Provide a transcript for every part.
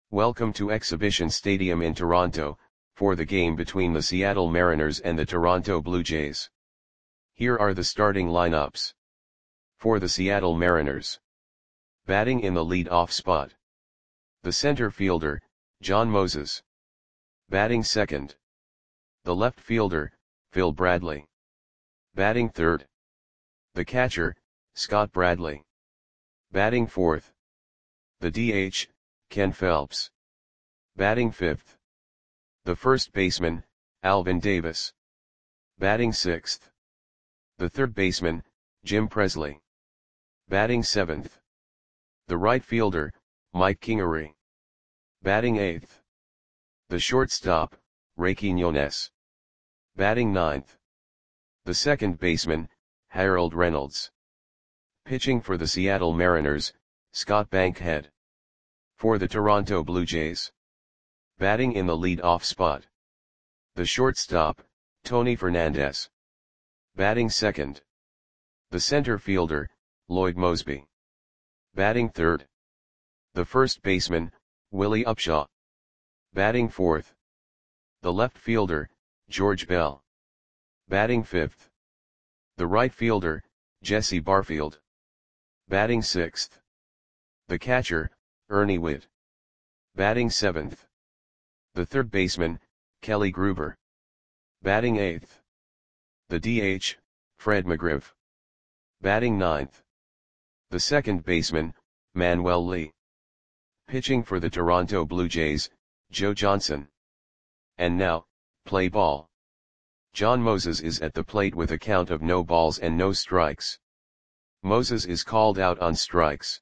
Welcome to Exhibition Stadium in Toronto, for the game between the Seattle Mariners and the Toronto Blue Jays. Here are the starting lineups. For the Seattle Mariners. Batting in the lead-off spot. The center fielder, John Moses. Batting second. The left fielder, Phil Bradley. Batting third. The catcher, Scott Bradley. Batting fourth. The DH, Ken Phelps. Batting fifth. The first baseman, Alvin Davis. Batting sixth. The third baseman, Jim Presley. Batting seventh. The right fielder, Mike Kingery. Batting eighth. The shortstop, Ray Quiñones. Batting ninth. The second baseman, Harold Reynolds. Pitching for the Seattle Mariners, Scott Bankhead. For the Toronto Blue Jays. Batting in the lead-off spot. The shortstop, Tony Fernandez. Batting second. The center fielder, Lloyd Moseby. Batting third. The first baseman, Willie Upshaw. Batting fourth. The left fielder, George Bell. Batting fifth. The right fielder, Jesse Barfield. Batting sixth. The catcher, Ernie Whitt. Batting seventh. The third baseman, Kelly Gruber. Batting eighth. The DH, Fred McGriff. Batting ninth. The second baseman, Manuel Lee. Pitching for the Toronto Blue Jays, Joe Johnson. And now, play ball. John Moses is at the plate with a count of no balls and no strikes. Moses is called out on strikes.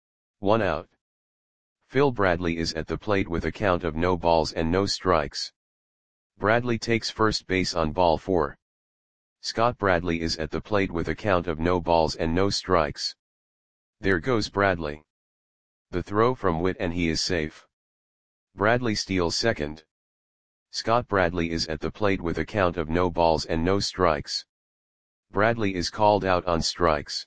1 out. Phil Bradley is at the plate with a count of no balls and no strikes. Bradley takes first base on ball 4. Scott Bradley is at the plate with a count of no balls and no strikes. There goes Bradley. The throw from Whitt and he is safe. Bradley steals second. Scott Bradley is at the plate with a count of no balls and no strikes. Bradley is called out on strikes.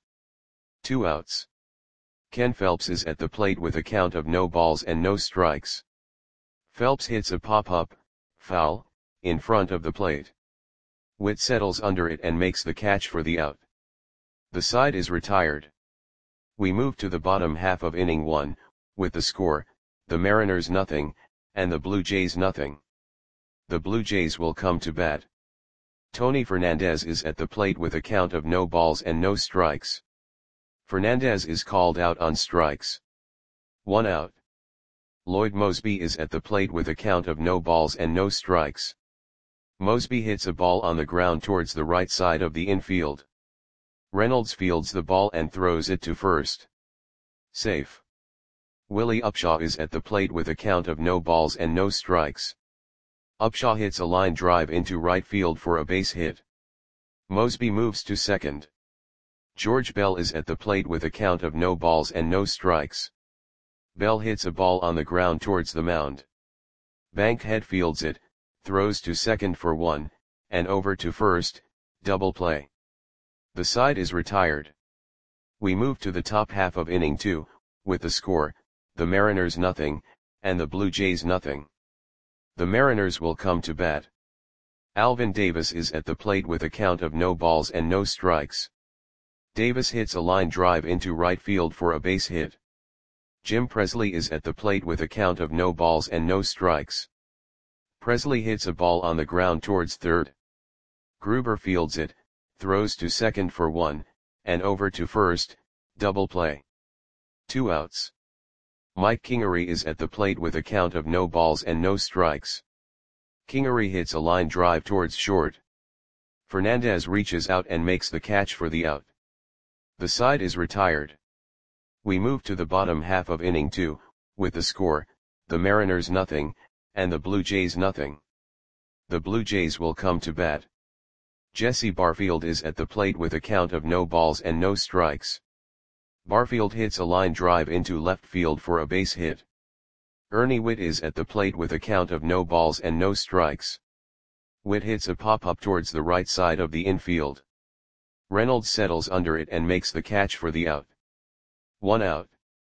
2 outs. Ken Phelps is at the plate with a count of no balls and no strikes. Phelps hits a pop-up, foul, in front of the plate. Whitt settles under it and makes the catch for the out. The side is retired. We move to the bottom half of inning 1, with the score, the Mariners nothing, and the Blue Jays nothing. The Blue Jays will come to bat. Tony Fernandez is at the plate with a count of no balls and no strikes. Fernandez is called out on strikes. 1 out. Lloyd Moseby is at the plate with a count of no balls and no strikes. Moseby hits a ball on the ground towards the right side of the infield. Reynolds fields the ball and throws it to first. Safe. Willie Upshaw is at the plate with a count of no balls and no strikes. Upshaw hits a line drive into right field for a base hit. Moseby moves to second. George Bell is at the plate with a count of no balls and no strikes. Bell hits a ball on the ground towards the mound. Bankhead fields it, throws to second for 1, and over to first, double play. The side is retired. We move to the top half of inning 2, with the score, the Mariners nothing, and the Blue Jays nothing. The Mariners will come to bat. Alvin Davis is at the plate with a count of no balls and no strikes. Davis hits a line drive into right field for a base hit. Jim Presley is at the plate with a count of no balls and no strikes. Presley hits a ball on the ground towards third. Gruber fields it, throws to second for 1, and over to first, double play. 2 outs. Mike Kingery is at the plate with a count of no balls and no strikes. Kingery hits a line drive towards short. Fernandez reaches out and makes the catch for the out. The side is retired. We move to the bottom half of inning 2, with the score, the Mariners nothing, and the Blue Jays nothing. The Blue Jays will come to bat. Jesse Barfield is at the plate with a count of no balls and no strikes. Barfield hits a line drive into left field for a base hit. Ernie Whitt is at the plate with a count of no balls and no strikes. Whitt hits a pop-up towards the right side of the infield. Reynolds settles under it and makes the catch for the out. 1 out.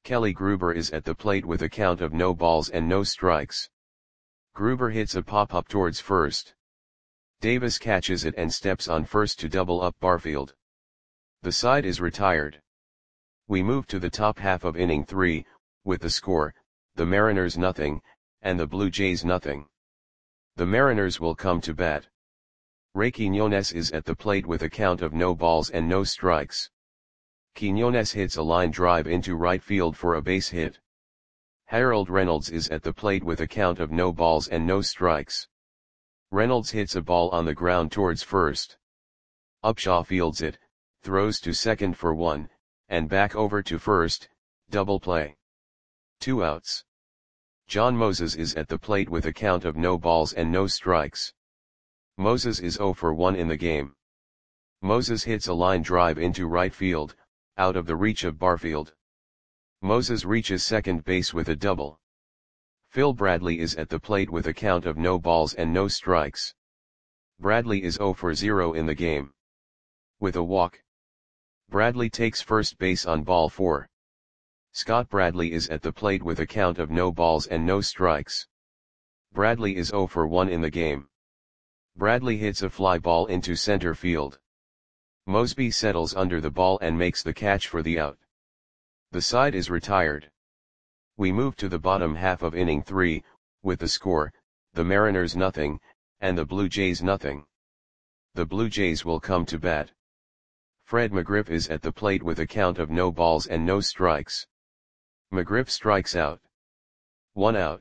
Kelly Gruber is at the plate with a count of no balls and no strikes. Gruber hits a pop-up towards first. Davis catches it and steps on first to double up Barfield. The side is retired. We move to the top half of inning 3, with the score, the Mariners nothing, and the Blue Jays nothing. The Mariners will come to bat. Ray Quiñones is at the plate with a count of no balls and no strikes. Quiñones hits a line drive into right field for a base hit. Harold Reynolds is at the plate with a count of no balls and no strikes. Reynolds hits a ball on the ground towards first. Upshaw fields it, throws to second for 1, and back over to first, double play. 2 outs. John Moses is at the plate with a count of no balls and no strikes. Moses is 0 for 1 in the game. Moses hits a line drive into right field, out of the reach of Barfield. Moses reaches second base with a double. Phil Bradley is at the plate with a count of no balls and no strikes. Bradley is 0 for 0 in the game. With a walk, Bradley takes first base on ball 4. Scott Bradley is at the plate with a count of no balls and no strikes. Bradley is 0 for 1 in the game. Bradley hits a fly ball into center field. Mosby settles under the ball and makes the catch for the out. The side is retired. We move to the bottom half of inning 3, with the score, the Mariners nothing, and the Blue Jays nothing. The Blue Jays will come to bat. Fred McGriff is at the plate with a count of no balls and no strikes. McGriff strikes out. 1 out.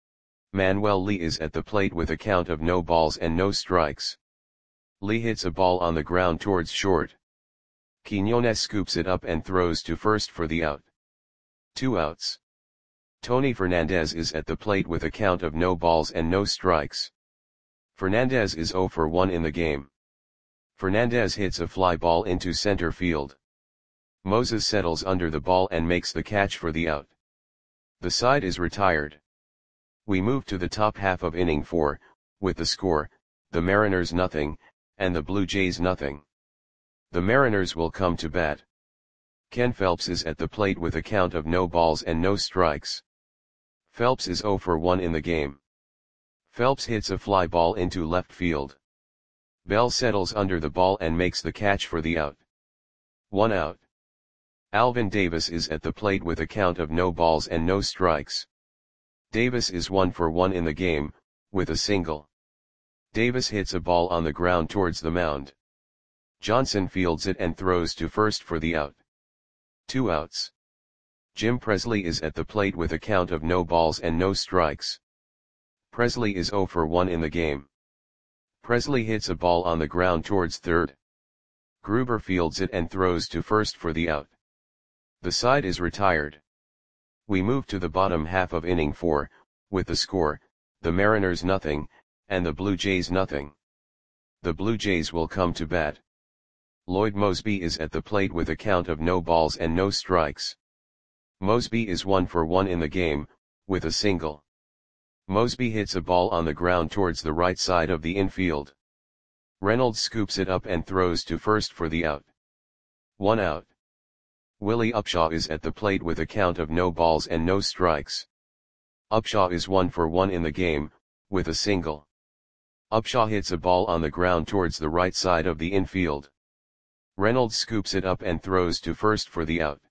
Manuel Lee is at the plate with a count of no balls and no strikes. Lee hits a ball on the ground towards short. Quiñones scoops it up and throws to first for the out. 2 outs. Tony Fernandez is at the plate with a count of no balls and no strikes. Fernandez is 0 for 1 in the game. Fernandez hits a fly ball into center field. Moses settles under the ball and makes the catch for the out. The side is retired. We move to the top half of inning 4, with the score, the Mariners nothing, and the Blue Jays nothing. The Mariners will come to bat. Ken Phelps is at the plate with a count of no balls and no strikes. Phelps is 0 for 1 in the game. Phelps hits a fly ball into left field. Bell settles under the ball and makes the catch for the out. 1 out. Alvin Davis is at the plate with a count of no balls and no strikes. Davis is 1 for 1 in the game, with a single. Davis hits a ball on the ground towards the mound. Johnson fields it and throws to first for the out. 2 outs. Jim Presley is at the plate with a count of no balls and no strikes. Presley is 0 for 1 in the game. Presley hits a ball on the ground towards third. Gruber fields it and throws to first for the out. The side is retired. We move to the bottom half of inning 4, with the score, the Mariners nothing, and the Blue Jays nothing. The Blue Jays will come to bat. Lloyd Mosby is at the plate with a count of no balls and no strikes. Mosby is 1 for 1 in the game, with a single. Mosby hits a ball on the ground towards the right side of the infield. Reynolds scoops it up and throws to first for the out. 1 out. Willie Upshaw is at the plate with a count of no balls and no strikes. Upshaw is 1 for 1 in the game, with a single. Upshaw hits a ball on the ground towards the right side of the infield. Reynolds scoops it up and throws to first for the out.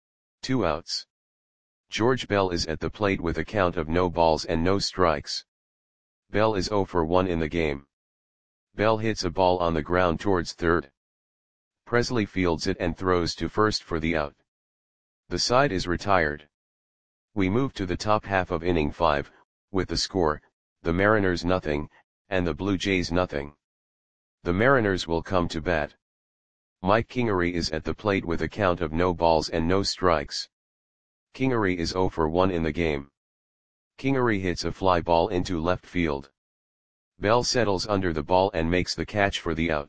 2 outs. George Bell is at the plate with a count of no balls and no strikes. Bell is 0 for 1 in the game. Bell hits a ball on the ground towards third. Presley fields it and throws to first for the out. The side is retired. We move to the top half of inning 5, with the score, the Mariners nothing, and the Blue Jays nothing. The Mariners will come to bat. Mike Kingery is at the plate with a count of no balls and no strikes. Kingery is 0 for 1 in the game. Kingery hits a fly ball into left field. Bell settles under the ball and makes the catch for the out.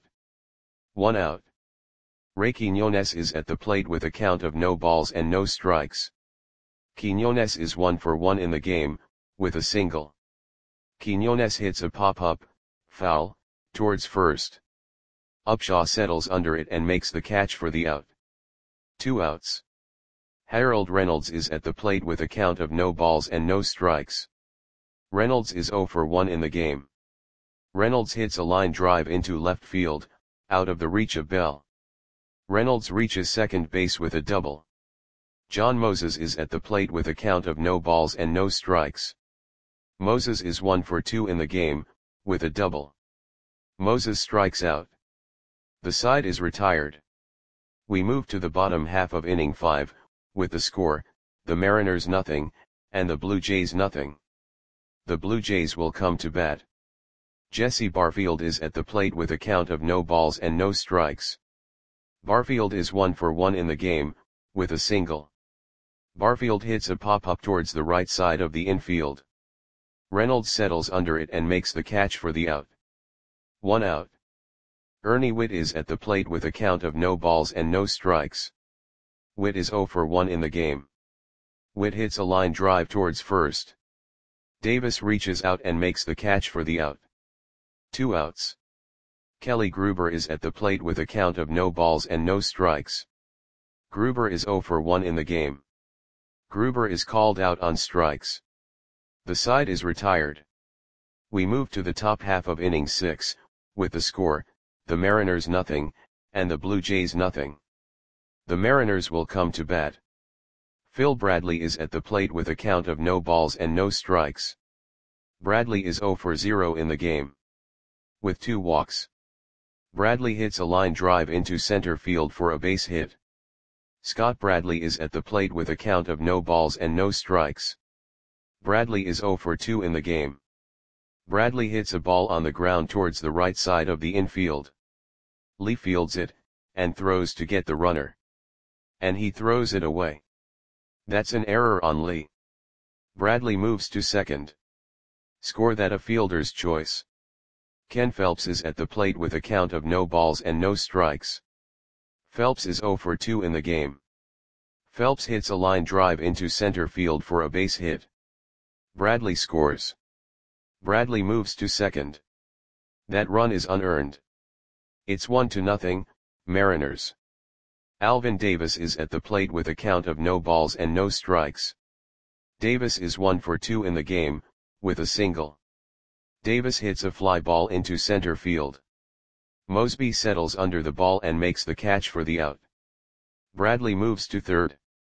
1 out. Ray Quiñones is at the plate with a count of no balls and no strikes. Quiñones is 1 for 1 in the game, with a single. Quiñones hits a pop-up, foul, towards first. Upshaw settles under it and makes the catch for the out. 2 outs. Harold Reynolds is at the plate with a count of no balls and no strikes. Reynolds is 0 for 1 in the game. Reynolds hits a line drive into left field, out of the reach of Bell. Reynolds reaches second base with a double. John Moses is at the plate with a count of no balls and no strikes. Moses is 1 for 2 in the game, with a double. Moses strikes out. The side is retired. We move to the bottom half of inning 5, with the score, the Mariners nothing, and the Blue Jays nothing. The Blue Jays will come to bat. Jesse Barfield is at the plate with a count of no balls and no strikes. Barfield is 1 for 1 in the game, with a single. Barfield hits a pop-up towards the right side of the infield. Reynolds settles under it and makes the catch for the out. 1 out. Ernie Whitt is at the plate with a count of no balls and no strikes. Whitt is 0 for 1 in the game. Whitt hits a line drive towards first. Davis reaches out and makes the catch for the out. 2 outs. Kelly Gruber is at the plate with a count of no balls and no strikes. Gruber is 0 for 1 in the game. Gruber is called out on strikes. The side is retired. We move to the top half of inning 6, with the score, the Mariners nothing, and the Blue Jays nothing. The Mariners will come to bat. Phil Bradley is at the plate with a count of no balls and no strikes. Bradley is 0 for 0 in the game. With 2 walks. Bradley hits a line drive into center field for a base hit. Scott Bradley is at the plate with a count of no balls and no strikes. Bradley is 0 for 2 in the game. Bradley hits a ball on the ground towards the right side of the infield. Lee fields it, and throws to get the runner. And he throws it away. That's an error on Lee. Bradley moves to second. Score that a fielder's choice. Ken Phelps is at the plate with a count of no balls and no strikes. Phelps is 0 for 2 in the game. Phelps hits a line drive into center field for a base hit. Bradley scores. Bradley moves to second. That run is unearned. It's 1-0, Mariners. Alvin Davis is at the plate with a count of no balls and no strikes. Davis is 1 for 2 in the game, with a single. Davis hits a fly ball into center field. Mosby settles under the ball and makes the catch for the out. Bradley moves to third.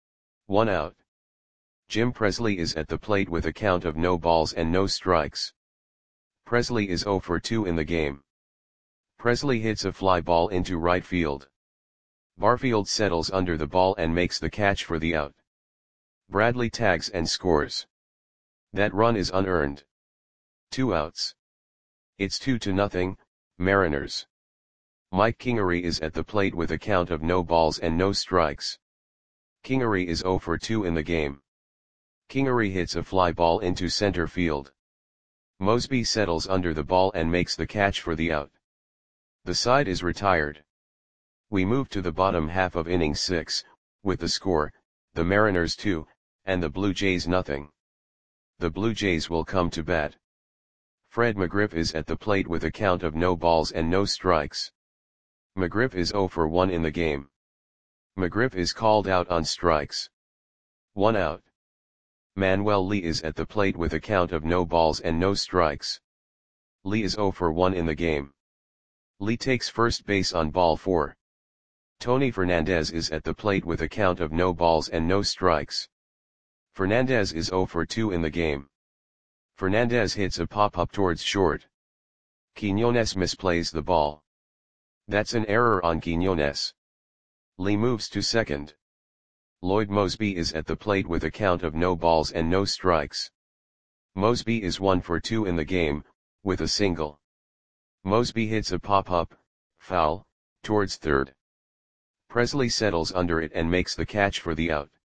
1 out. Jim Presley is at the plate with a count of no balls and no strikes. Presley is 0 for 2 in the game. Presley hits a fly ball into right field. Barfield settles under the ball and makes the catch for the out. Bradley tags and scores. That run is unearned. 2 outs. It's 2-0, Mariners. Mike Kingery is at the plate with a count of no balls and no strikes. Kingery is 0 for 2 in the game. Kingery hits a fly ball into center field. Mosby settles under the ball and makes the catch for the out. The side is retired. We move to the bottom half of inning 6, with the score, the Mariners 2, and the Blue Jays nothing. The Blue Jays will come to bat. Fred McGriff is at the plate with a count of no balls and no strikes. McGriff is 0 for 1 in the game. McGriff is called out on strikes. 1 out. Manuel Lee is at the plate with a count of no balls and no strikes. Lee is 0 for 1 in the game. Lee takes first base on ball 4. Tony Fernandez is at the plate with a count of no balls and no strikes. Fernandez is 0 for 2 in the game. Fernandez hits a pop-up towards short. Quiñones misplays the ball. That's an error on Quiñones. Lee moves to second. Lloyd Mosby is at the plate with a count of no balls and no strikes. Mosby is 1 for 2 in the game, with a single. Mosby hits a pop-up, foul, towards third. Presley settles under it and makes the catch for the out.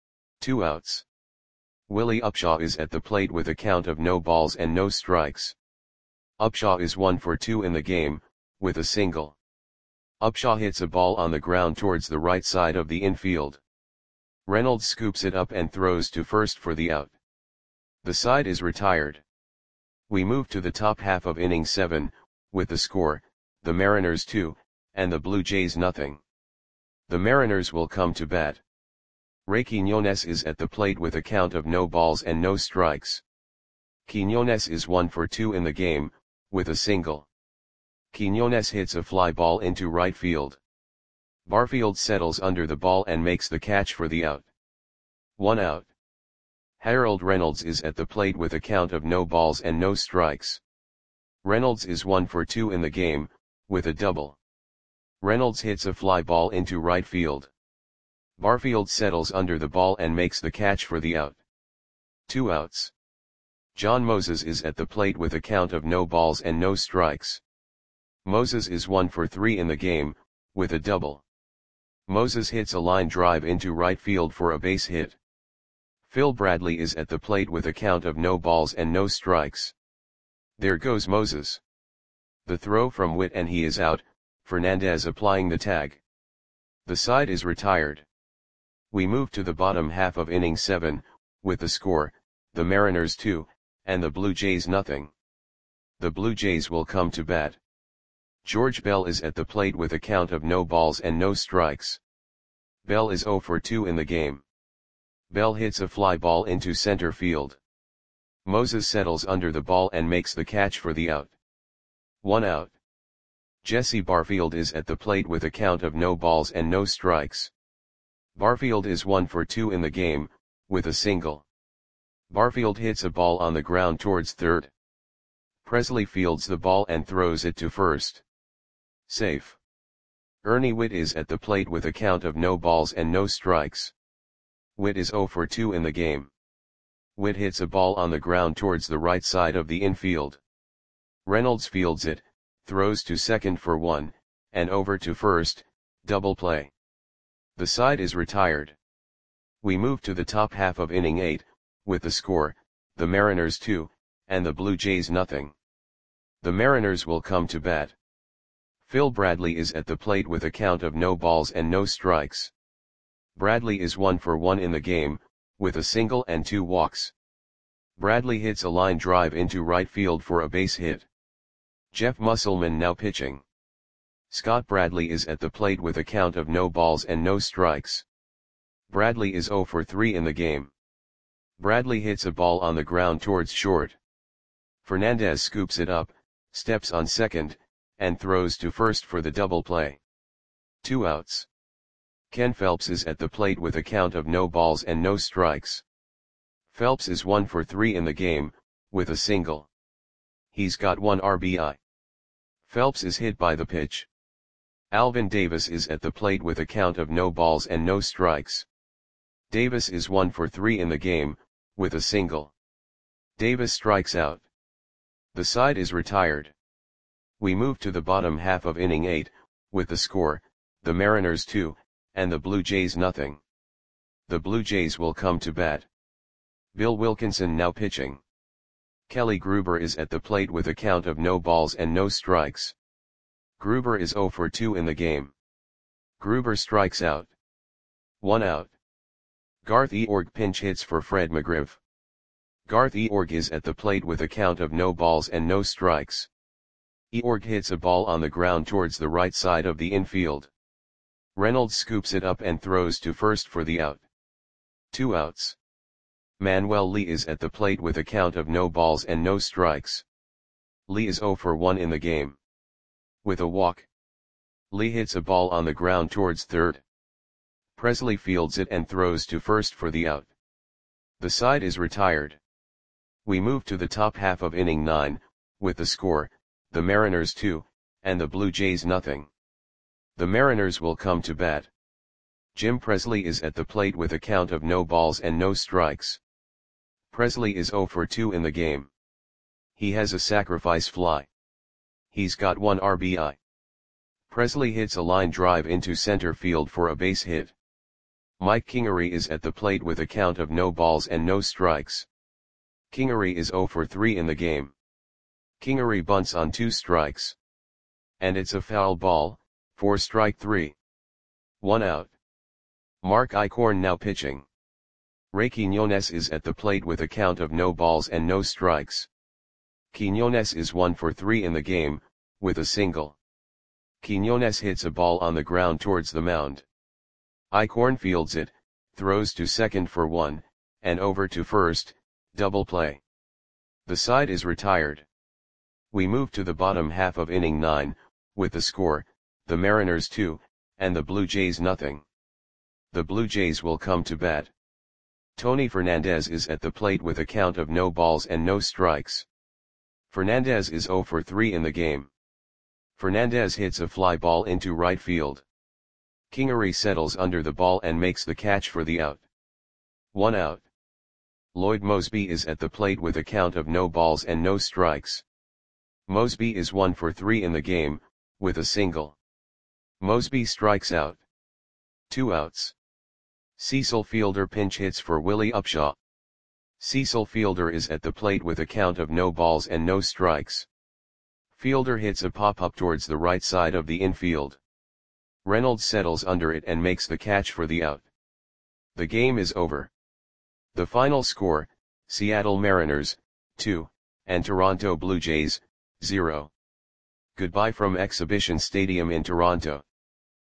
2 outs. Willie Upshaw is at the plate with a count of no balls and no strikes. Upshaw is 1 for 2 in the game, with a single. Upshaw hits a ball on the ground towards the right side of the infield. Reynolds scoops it up and throws to first for the out. The side is retired. We move to the top half of inning 7, with the score, the Mariners 2, and the Blue Jays nothing. The Mariners will come to bat. Ray Quiñones is at the plate with a count of no balls and no strikes. Quiñones is 1 for 2 in the game, with a single. Quiñones hits a fly ball into right field. Barfield settles under the ball and makes the catch for the out. 1 out. Harold Reynolds is at the plate with a count of no balls and no strikes. Reynolds is 1 for 2 in the game, with a double. Reynolds hits a fly ball into right field. Barfield settles under the ball and makes the catch for the out. 2 outs. John Moses is at the plate with a count of no balls and no strikes. Moses is 1 for 3 in the game, with a double. Moses hits a line drive into right field for a base hit. Phil Bradley is at the plate with a count of no balls and no strikes. There goes Moses. The throw from Witt and he is out, Fernandez applying the tag. The side is retired. We move to the bottom half of inning 7, with the score, the Mariners 2, and the Blue Jays nothing. The Blue Jays will come to bat. George Bell is at the plate with a count of no balls and no strikes. Bell is 0 for 2 in the game. Bell hits a fly ball into center field. Moses settles under the ball and makes the catch for the out. 1 out. Jesse Barfield is at the plate with a count of no balls and no strikes. Barfield is 1 for 2 in the game, with a single. Barfield hits a ball on the ground towards third. Presley fields the ball and throws it to first. Safe. Ernie Witt is at the plate with a count of no balls and no strikes. Witt is 0 for 2 in the game. Witt hits a ball on the ground towards the right side of the infield. Reynolds fields it, throws to second for 1, and over to first, double play. The side is retired. We move to the top half of inning 8, with the score, the Mariners 2, and the Blue Jays nothing. The Mariners will come to bat. Phil Bradley is at the plate with a count of no balls and no strikes. Bradley is 1 for 1 in the game, with a single and 2 walks. Bradley hits a line drive into right field for a base hit. Jeff Musselman now pitching. Scott Bradley is at the plate with a count of no balls and no strikes. Bradley is 0 for 3 in the game. Bradley hits a ball on the ground towards short. Fernandez scoops it up, steps on second, and throws to first for the double play. 2 outs. Ken Phelps is at the plate with a count of no balls and no strikes. Phelps is 1 for 3 in the game, with a single. He's got 1 RBI. Phelps is hit by the pitch. Alvin Davis is at the plate with a count of no balls and no strikes. Davis is 1 for 3 in the game, with a single. Davis strikes out. The side is retired. We move to the bottom half of inning 8, with the score, the Mariners 2, and the Blue Jays nothing. The Blue Jays will come to bat. Bill Wilkinson now pitching. Kelly Gruber is at the plate with a count of no balls and no strikes. Gruber is 0 for 2 in the game. Gruber strikes out. 1 out. Garth Eorg pinch hits for Fred McGriff. Garth Eorg is at the plate with a count of no balls and no strikes. Eorg hits a ball on the ground towards the right side of the infield. Reynolds scoops it up and throws to first for the out. 2 outs. Manuel Lee is at the plate with a count of no balls and no strikes. Lee is 0 for 1 in the game. With a walk. Lee hits a ball on the ground towards third. Presley fields it and throws to first for the out. The side is retired. We move to the top half of inning 9, with the score, the Mariners 2, and the Blue Jays nothing. The Mariners will come to bat. Jim Presley is at the plate with a count of no balls and no strikes. Presley is 0 for 2 in the game. He has a sacrifice fly. He's got 1 RBI. Presley hits a line drive into center field for a base hit. Mike Kingery is at the plate with a count of no balls and no strikes. Kingery is 0 for 3 in the game. Kingery bunts on 2 strikes. And it's a foul ball, for strike 3. 1 out. Mark Eichhorn now pitching. Ray Quiñones is at the plate with a count of no balls and no strikes. Quiñones is 1 for 3 in the game, with a single. Quiñones hits a ball on the ground towards the mound. Eichhorn fields it, throws to second for 1, and over to first, double play. The side is retired. We move to the bottom half of inning 9, with the score, the Mariners 2, and the Blue Jays nothing. The Blue Jays will come to bat. Tony Fernandez is at the plate with a count of no balls and no strikes. Fernandez is 0 for 3 in the game. Fernandez hits a fly ball into right field. Kingery settles under the ball and makes the catch for the out. 1 out. Lloyd Moseby is at the plate with a count of no balls and no strikes. Moseby is 1 for 3 in the game, with a single. Moseby strikes out. 2 outs. Cecil Fielder pinch hits for Willie Upshaw. Cecil Fielder is at the plate with a count of no balls and no strikes. Fielder hits a pop-up towards the right side of the infield. Reynolds settles under it and makes the catch for the out. The game is over. The final score, Seattle Mariners, 2, and Toronto Blue Jays, 0. Goodbye from Exhibition Stadium in Toronto.